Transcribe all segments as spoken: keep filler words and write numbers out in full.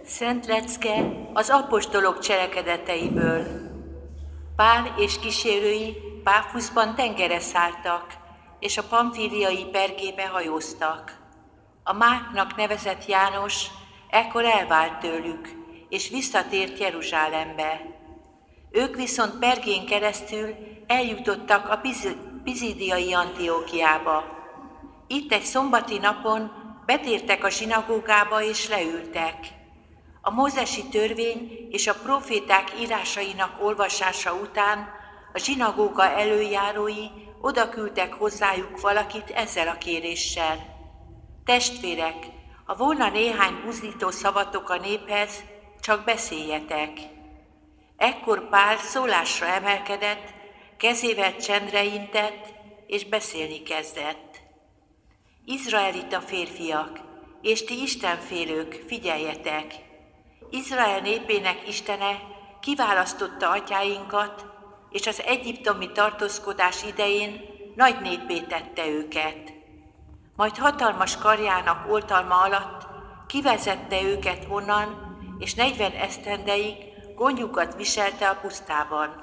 Szent lecke az apostolok cselekedeteiből. Pál és kísérői Páfuszban tengerre szálltak, és a pamfíliai Pergébe hajóztak. A Márknak nevezett János ekkor elvált tőlük, és visszatért Jeruzsálembe. Ők viszont Pergén keresztül eljutottak a Pizidiai Antiókiába. Itt egy szombati napon betértek a zsinagógába és leültek. A mózesi törvény és a proféták írásainak olvasása után a zsinagóga előjárói odaküldtek hozzájuk valakit ezzel a kéréssel. Testvérek, ha volna néhány buzdító szavatok a néphez, csak beszéljetek. Ekkor Pál szólásra emelkedett, kezével csendre intett, és beszélni kezdett. Izraelita férfiak, és ti istenfélők, figyeljetek! Izrael népének Istene kiválasztotta atyáinkat, és az egyiptomi tartózkodás idején nagy néppé tette őket. Majd hatalmas karjának oltalma alatt kivezette őket onnan, és negyven esztendeig gondjukat viselte a pusztában.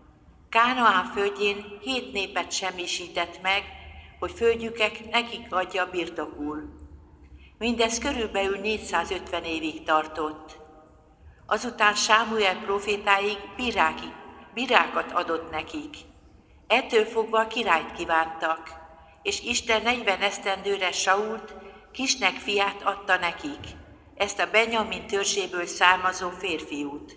Kánaán földjén hét népet semmisített meg, hogy földjüket nekik adja birtokul. Mindez körülbelül négyszázötven évig tartott. Azután Sámuel profétáig bírákig, bírákat adott nekik. Ettől fogva királyt kívántak, és Isten negyven esztendőre Sault, Kisnek fiát adta nekik, ezt a Benjamin törzséből származó férfiút.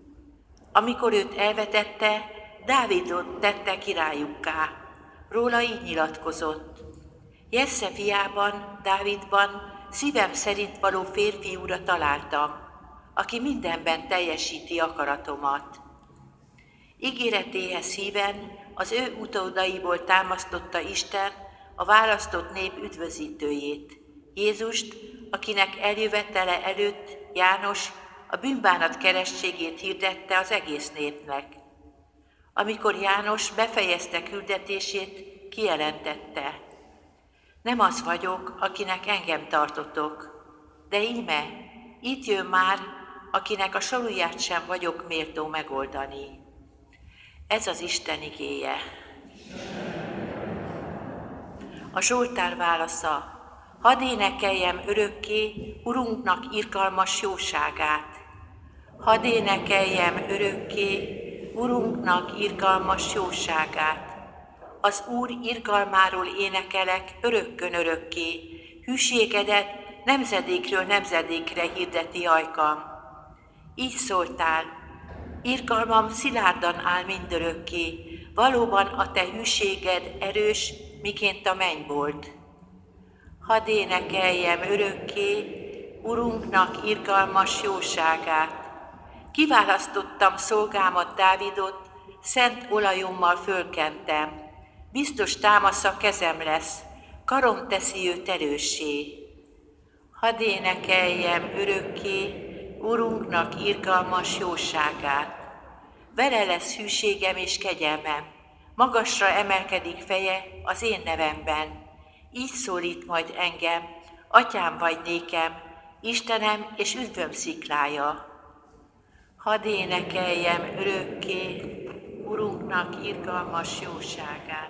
Amikor őt elvetette, Dávidot tette királyukká. Róla így nyilatkozott: Jesse fiában, Dávidban szívem szerint való férfiúra találtam, aki mindenben teljesíti akaratomat. Ígéretéhez híven az ő utódaiból támasztotta Isten a választott nép üdvözítőjét, Jézust, akinek eljövetele előtt János a bűnbánat kerességét hirdette az egész népnek. Amikor János befejezte küldetését, kijelentette: Nem az vagyok, akinek engem tartotok, de íme, itt jön már, akinek a sarulját sem vagyok méltó megoldani. Ez az Isten igéje. A Zsoltár válasza: Hadd énekeljem örökké Urunknak irgalmas jóságát. Hadd énekeljem örökké Urunknak irgalmas jóságát. Az Úr irgalmáról énekelek örökkön örökké, hűségedet nemzedékről nemzedékre hirdeti ajkam. Így szóltál: irgalmam szilárdan áll mindörökké, valóban a te hűséged erős, miként a mennybolt. Hadd énekeljem örökké Urunknak irgalmas jóságát. Kiválasztottam szolgámat Dávidot, szent olajommal fölkentem. Biztos támasza kezem lesz, karom teszi őt erőssé. Hadd énekeljem örökké Urunknak irgalmas jóságát. Vele lesz hűségem és kegyelmem, magasra emelkedik feje az én nevemben. Így szólít majd engem, atyám vagy nékem, Istenem és üdvöm sziklája. Hadd énekeljem örökké Urunknak irgalmas jóságát.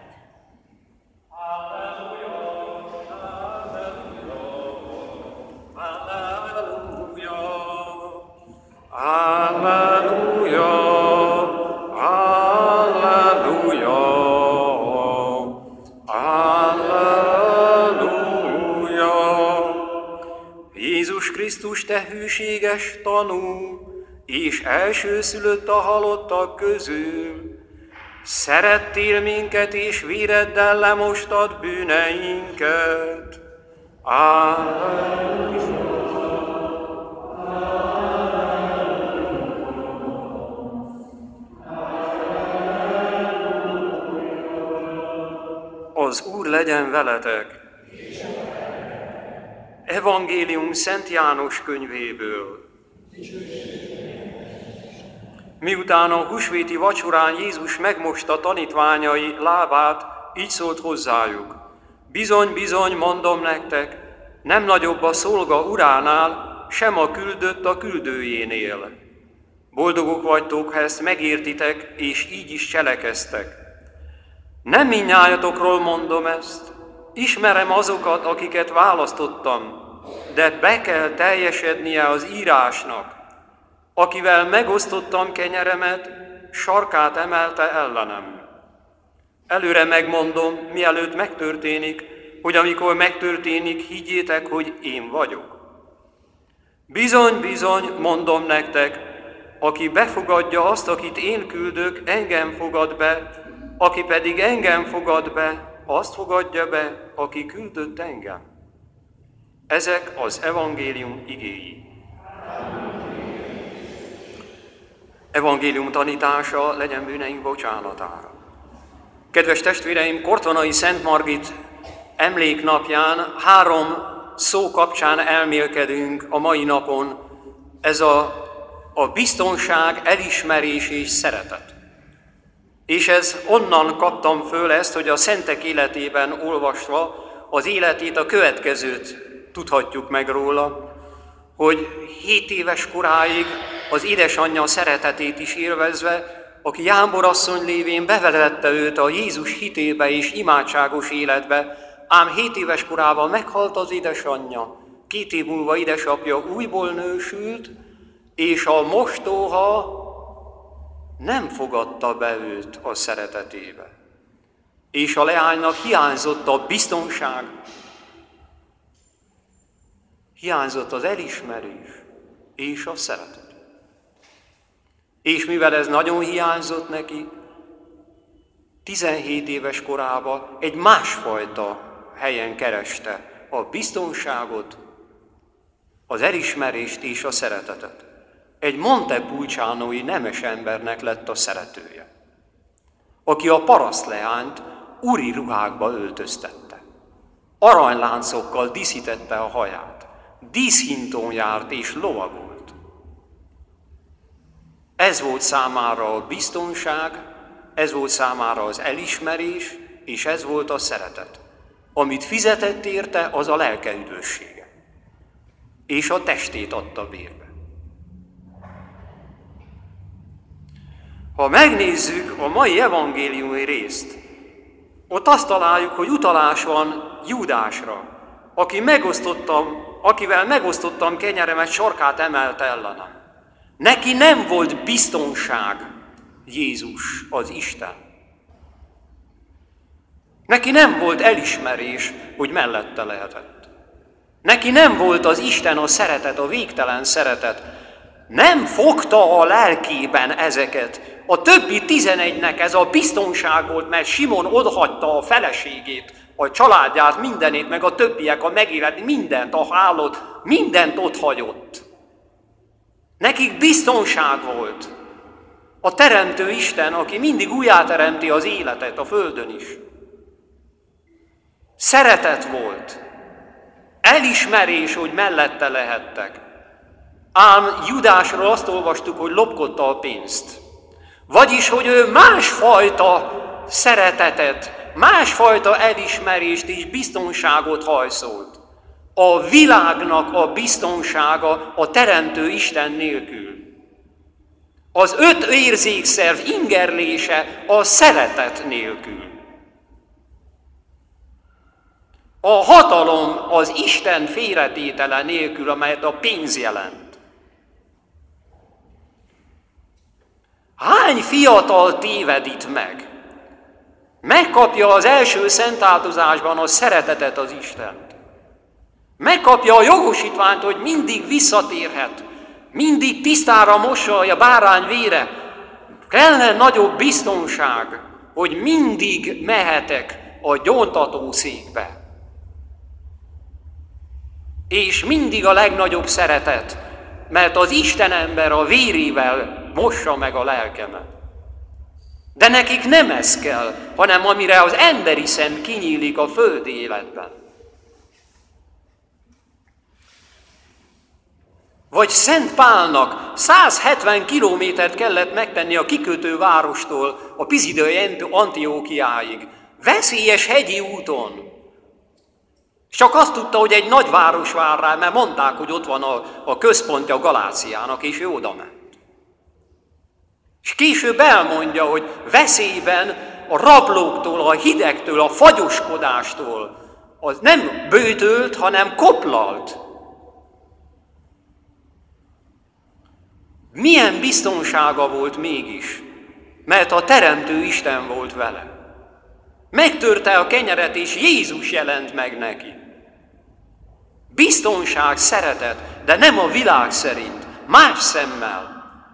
Alleluja, alleluja, alleluja. Jézus Krisztus, te hűséges tanú, és elsőszülött a halottak közül, szerettél minket, és véreddel lemostad bűneinket. Alleluja. Az Úr legyen veletek! Evangélium Szent János könyvéből. Miután a húsvéti vacsorán Jézus megmosta tanítványai lábát, így szólt hozzájuk: Bizony, bizony, mondom nektek, nem nagyobb a szolga uránál, sem a küldött a küldőjénél. Boldogok vagytok, ha ezt megértitek, és így is cselekeztek. Nem mindnyájatokról mondom ezt, ismerem azokat, akiket választottam, de be kell teljesednie az írásnak. Akivel megosztottam kenyeremet, sarkát emelte ellenem. Előre megmondom, mielőtt megtörténik, hogy amikor megtörténik, higgyétek, hogy én vagyok. Bizony, bizony, mondom nektek, aki befogadja azt, akit én küldök, engem fogad be, aki pedig engem fogad be, azt fogadja be, aki küldött engem. Ezek az evangélium igéi. Evangélium tanítása legyen bűneink bocsánatára. Kedves testvéreim, Kortonai Szent Margit emléknapján három szó kapcsán elmélkedünk a mai napon. Ez a, a biztonság, elismerés és szeretet. És ez onnan kaptam föl ezt, hogy a szentek életében olvasva az életét, a következőt tudhatjuk meg róla, hogy hét éves koráig az édesanyja szeretetét is élvezve, aki Jámbor asszony lévén bevelette őt a Jézus hitébe és imádságos életbe, ám hét éves korában meghalt az édesanyja, két év múlva édesapja újból nősült, és a mostoha nem fogadta be őt a szeretetébe. És a leánynak hiányzott a biztonság, hiányzott az elismerés és a szeretet. És mivel ez nagyon hiányzott neki, tizenhét éves korában egy másfajta helyen kereste a biztonságot, az elismerést és a szeretetet. Egy Montepulcianói nemes embernek lett a szeretője, aki a parasztleányt úri ruhákba öltöztette. Aranyláncokkal díszítette a haját, díszhintón járt és lovagolt. Ez volt számára a biztonság, ez volt számára az elismerés, és ez volt a szeretet. Amit fizetett érte, az a lelke üdvössége. És a testét adta bérbe. Ha megnézzük a mai evangéliumi részt, ott azt találjuk, hogy utalás van Júdásra, aki megosztottam, akivel megosztottam kenyeremet, sarkát emelte ellenem. Neki nem volt biztonság Jézus, az Isten. Neki nem volt elismerés, hogy mellette lehetett. Neki nem volt az Isten a szeretet, a végtelen szeretet. Nem fogta a lelkében ezeket. A többi tizenegynek ez a biztonság volt, mert Simon odahagyta a feleségét, a családját, mindenét, meg a többiek, a megélet, mindent, a hálót, mindent ott hagyott. Nekik biztonság volt. A teremtő Isten, aki mindig újjáteremti az életet a földön is. Szeretet volt. Elismerés, hogy mellette lehettek. Ám Judásról azt olvastuk, hogy lopkodta a pénzt. Vagyis, hogy ő másfajta szeretetet, másfajta elismerést és biztonságot hajszolt. A világnak a biztonsága a teremtő Isten nélkül. Az öt érzékszerv ingerlése a szeretet nélkül. A hatalom az Isten félretétele nélkül, amelyet a pénz jelent. Hány fiatal téved itt meg? Megkapja az első szentáldozásban a szeretetet az Istent. Megkapja a jogosítványt, hogy mindig visszatérhet, mindig tisztára mossa a bárány vére. Kellene nagyobb biztonság, hogy mindig mehetek a gyóntatószékbe. És mindig a legnagyobb szeretet, mert az Isten ember a vérével mossa meg a lelkemet. De nekik nem ez kell, hanem amire az emberi szem kinyílik a földi életben. Vagy Szent Pálnak száz hetven kilométert kellett megtenni a kikötő várostól a Pisidiai Antiókiáig, veszélyes hegyi úton. Csak azt tudta, hogy egy nagyváros vár rá, mert mondták, hogy ott van a, a központja Galáciának, és ő oda ment. És később elmondja, hogy veszélyben a rablóktól, a hidegtől, a fagyoskodástól, az nem bőtölt, hanem koplalt. Milyen biztonsága volt mégis, mert a Teremtő Isten volt vele. Megtörte a kenyeret, és Jézus jelent meg neki. Biztonság, szeretet, de nem a világ szerint, más szemmel.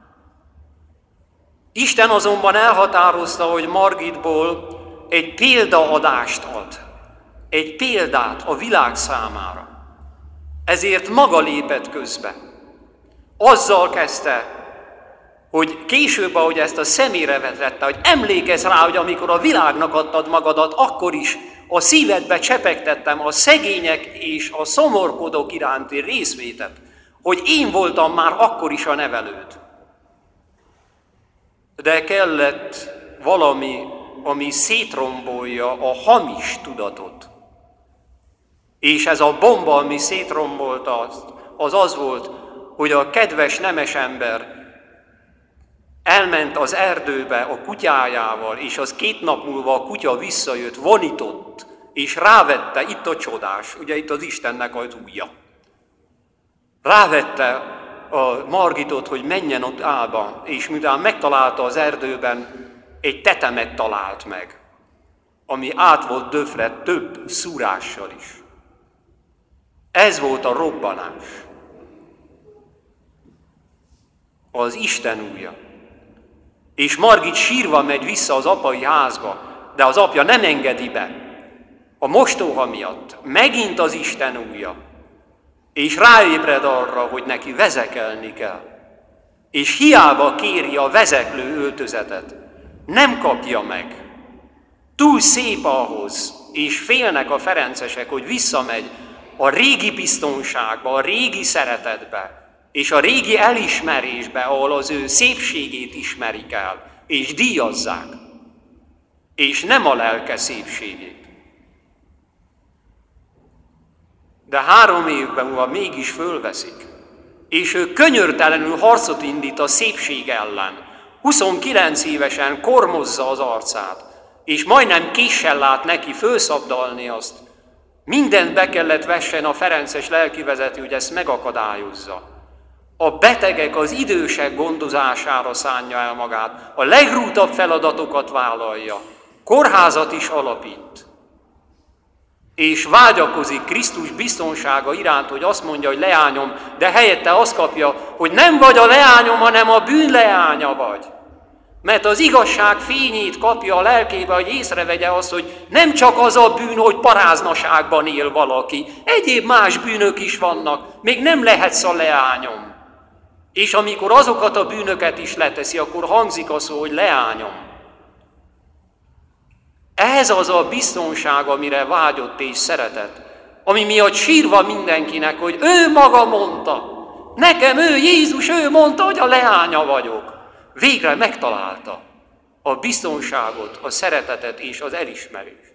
Isten azonban elhatározta, hogy Margitból egy példaadást ad, egy példát a világ számára. Ezért maga lépett közbe. Azzal kezdte, hogy később, ahogy ezt a szemére vetette, hogy emlékezz rá, hogy amikor a világnak adtad magadat, akkor is a szívedbe csepegtettem a szegények és a szomorkodók iránti részvétet, hogy én voltam már akkor is a nevelőd. De kellett valami, ami szétrombolja a hamis tudatot. És ez a bomba, ami szétrombolta azt, az az volt, hogy a kedves nemes ember elment az erdőbe a kutyájával, és az két nap múlva a kutya visszajött, vonított, és rávette, itt a csodás, ugye itt az Istennek az ujja. Rávette a Margitot, hogy menjen ott állba, és miután megtalálta az erdőben, egy tetemet talált meg, ami át volt döfre több szúrással is. Ez volt a robbanás. Az Isten ujja. És Margit sírva megy vissza az apai házba, de az apja nem engedi be. A mostoha miatt megint az Isten ujja. És ráébred arra, hogy neki vezekelni kell. És hiába kéri a vezeklő öltözetet, nem kapja meg. Túl szép ahhoz, és félnek a ferencesek, hogy visszamegy a régi biztonságba, a régi szeretetbe, és a régi elismerésbe, ahol az ő szépségét ismerik el, és díjazzák, és nem a lelke szépségét. De három évben múlva mégis fölveszik, és ő könyörtelenül harcot indít a szépség ellen. huszonkilenc évesen kormozza az arcát, és majdnem késsel lát neki fölszabdalni azt. Mindent be kellett vessen a ferences lelkivezető, hogy ezt megakadályozza. A betegek, az idősek gondozására szánja el magát, a legrútabb feladatokat vállalja, kórházat is alapít. És vágyakozik Krisztus biztonsága iránt, hogy azt mondja, hogy leányom, de helyette azt kapja, hogy nem vagy a leányom, hanem a bűn leánya vagy. Mert az igazság fényét kapja a lelkébe, hogy észrevegye azt, hogy nem csak az a bűn, hogy paráznaságban él valaki, egyéb más bűnök is vannak, még nem lehetsz a leányom. És amikor azokat a bűnöket is leteszi, akkor hangzik a szó, hogy leányom. Ez az a biztonság, amire vágyott és szeretett, ami miatt sírva mindenkinek, hogy ő maga mondta, nekem ő, Jézus, ő mondta, hogy a leánya vagyok. Végre megtalálta a biztonságot, a szeretetet és az elismerést.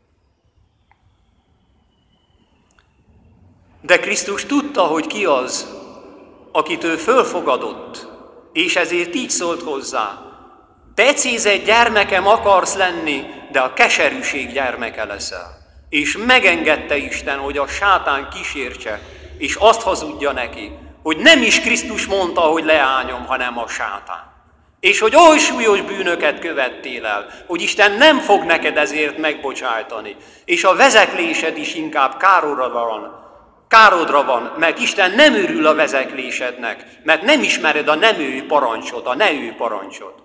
De Krisztus tudta, hogy ki az, akit ő fölfogadott, és ezért így szólt hozzá, becézett gyermekem akarsz lenni, de a keserűség gyermeke leszel. És megengedte Isten, hogy a sátán kísértse, és azt hazudja neki, hogy nem is Krisztus mondta, hogy leányom, hanem a sátán. És hogy oly súlyos bűnöket követtél el, hogy Isten nem fog neked ezért megbocsájtani, és a vezeklésed is inkább károdra van, károdra van, mert Isten nem örül a vezeklésednek, mert nem ismered a nem ő parancsot, a ne ő parancsot.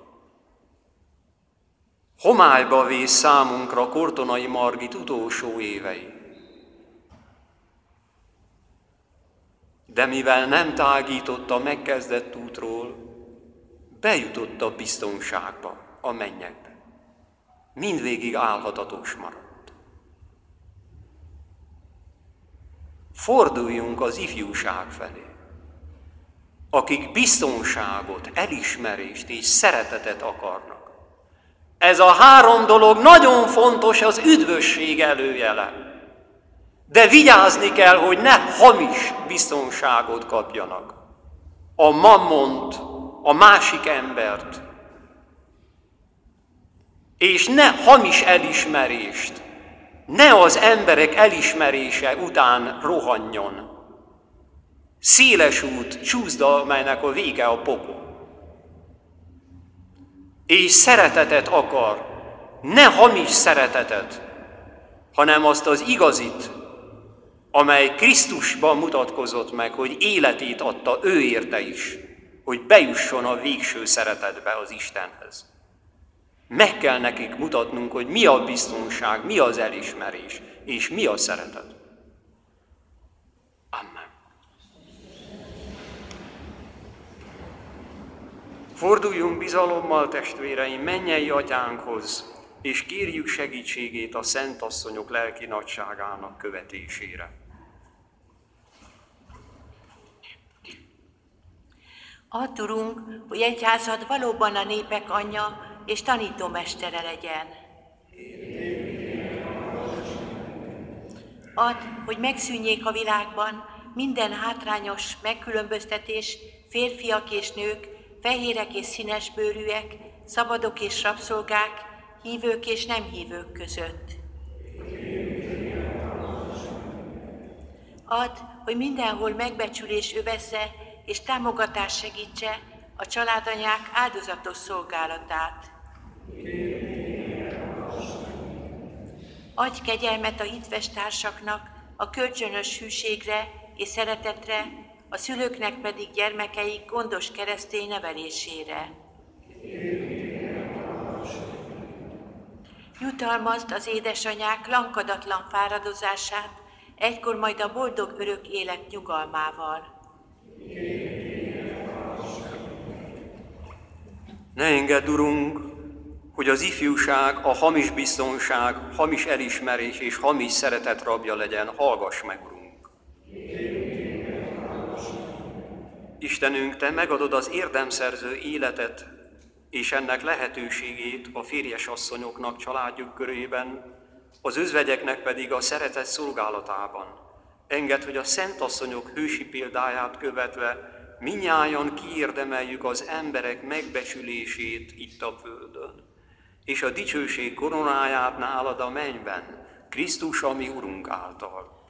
Homályba vész számunkra Kortonai Margit utolsó évei. De mivel nem tágított a megkezdett útról, bejutott a biztonságba, a mennyekbe. Mindvégig álhatatos maradt. Forduljunk az ifjúság felé, akik biztonságot, elismerést és szeretetet akarnak. Ez a három dolog nagyon fontos az üdvösség előjele. De vigyázni kell, hogy ne hamis biztonságot kapjanak. A mammont, a másik embert, és ne hamis elismerést, ne az emberek elismerése után rohanjon. Széles út, csúszda, melynek a vége a pokol. És szeretetet akar, ne hamis szeretetet, hanem azt az igazit, amely Krisztusban mutatkozott meg, hogy életét adta ő érte is, hogy bejusson a végső szeretetbe az Istenhez. Meg kell nekik mutatnunk, hogy mi a biztonság, mi az elismerés, és mi a szeretet. Amen. Forduljunk bizalommal, testvéreim, mennyei atyánkhoz, és kérjük segítségét a szent asszonyok lelki nagyságának követésére. Add, Urunk, hogy egyházad valóban a népek anyja és tanítómestere legyen. Add, hogy megszűnjék a világban minden hátrányos megkülönböztetés, férfiak és nők, fehérek és színesbőrűek, szabadok és rabszolgák, hívők és nem hívők között. Add, hogy mindenhol megbecsülés övezze és támogatás segítse a családanyák áldozatos szolgálatát. Adj kegyelmet a hitves társaknak a kölcsönös hűségre és szeretetre, a szülőknek pedig gyermekeik gondos keresztény nevelésére. Jutalmazd az édesanyák lankadatlan fáradozását, egykor majd a boldog örök élet nyugalmával. Ne engedd, Urunk, hogy az ifjúság, a hamis biztonság, hamis elismerés és hamis szeretet rabja legyen. Hallgass meg, Urunk! Istenünk, Te megadod az érdemszerző életet és ennek lehetőségét a férjes asszonyoknak családjuk körében, az özvegyeknek pedig a szeretet szolgálatában. Engedd, hogy a szent asszonyok hősi példáját követve mindnyájan kiérdemeljük az emberek megbecsülését itt a földön, és a dicsőség koronáját nálad a mennyben, Krisztus, a mi Urunk által.